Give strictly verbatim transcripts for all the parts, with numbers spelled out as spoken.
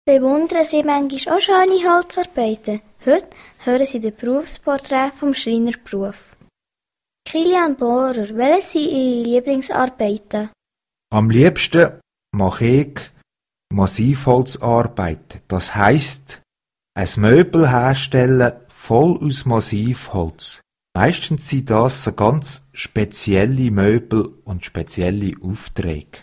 Bewundern Sie manchmal auch schöne Holzarbeiten? Heute hören Sie den Berufsporträt vom Schreinerberuf. Kilian Bohrer, welche sind Ihre Lieblingsarbeiten? Am liebsten mache ich Massivholzarbeit. Das heisst, ein Möbel herstellen voll aus Massivholz. Meistens sind das so ganz spezielle Möbel und spezielle Aufträge.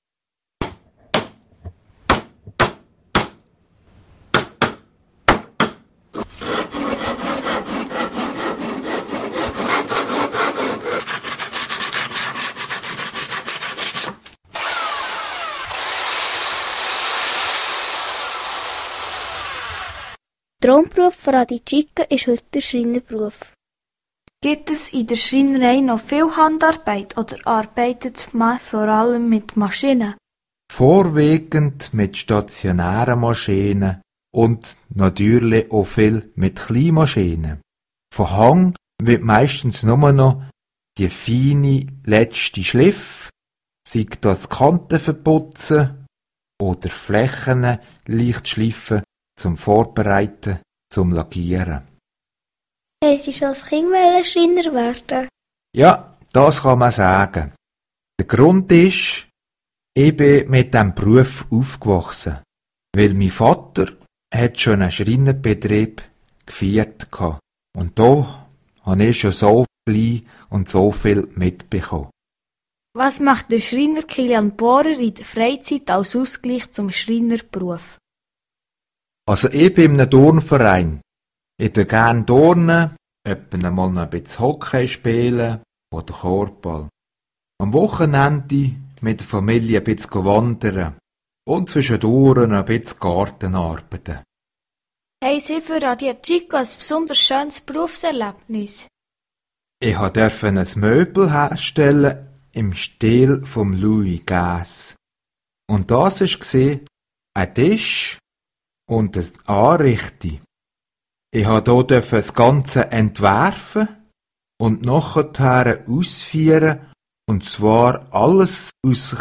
Der Traumberuf von Adi Chica ist heute der Schreinerberuf. Gibt es in der Schreinerei noch viel Handarbeit oder arbeitet man vor allem mit Maschinen? Vorwiegend mit stationären Maschinen und natürlich auch viel mit Kleinmaschinen. Von Hang wird meistens nur noch die feine letzte Schliff, sei das Kanten verputzen oder Flächen leicht schliffen zum Vorbereiten, zum Lackieren. Haben Sie schon als Kind Schreiner werden? Ja, das kann man sagen. Der Grund ist, ich bin mit diesem Beruf aufgewachsen, weil mein Vater hat schon einen Schreinerbetrieb geführt hatte. Und da habe ich schon so klein und so viel mitbekommen. Was macht der Schreiner Kilian Bohrer in der Freizeit als Ausgleich zum Schreinerberuf? Also ich bin in einem Turnverein. Ich tue gerne turnen, etwa mal noch ein bisschen Hockey spielen oder Korbball. Am Wochenende mit der Familie ein bisschen wandern und zwischendurch ein bisschen Garten arbeiten. Haben Sie für Adi Chica ein besonders schönes Berufserlebnis? Ich durfte ein Möbel herstellen im Stil von Louis Gass. Und das war ein Tisch und eine Anrichtung. Ich durfte hier das Ganze entwerfen und nachher ausführen, und zwar alles aus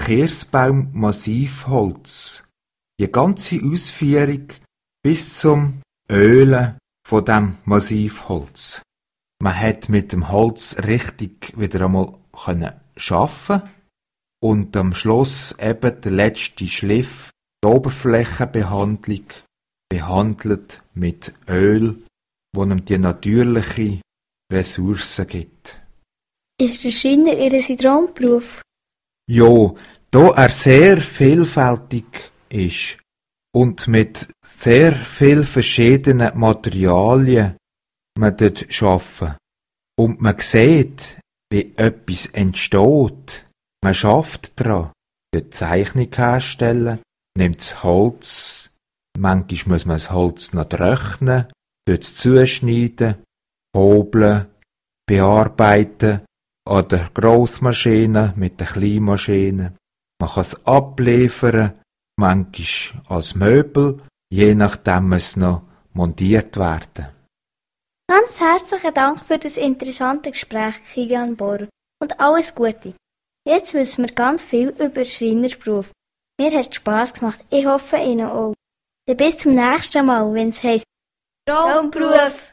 Kirschbaum-Massivholz. Die ganze Ausführung bis zum Ölen von dem Massivholz. Man hat mit dem Holz richtig wieder einmal können schaffen und am Schluss eben der letzte Schliff, die Oberflächenbehandlung, behandelt mit Öl, wo ihm die natürliche Ressourcen gibt. Ist der Schreiner Ihr Traumberuf? Ja, da er sehr vielfältig ist und mit sehr vielen verschiedenen Materialien man dort arbeiten und man sieht, wie etwas entsteht. Man schafft daran, die Zeichnung herstellen, nimmt das Holz, manchmal muss man das Holz noch trocknen, dort zuschneiden, hobeln, bearbeiten oder Grossmaschinen mit der Kleinmaschine. Man kann es abliefern, manchmal als Möbel, je nachdem es noch montiert werden. Ganz herzlichen Dank für das interessante Gespräch, Kilian Bohrer, und alles Gute. Jetzt wissen wir ganz viel über den Schreinerberuf. Mir hat es Spass gemacht, ich hoffe Ihnen auch. Dann bis zum nächsten Mal, wenn es heisst Traumberuf.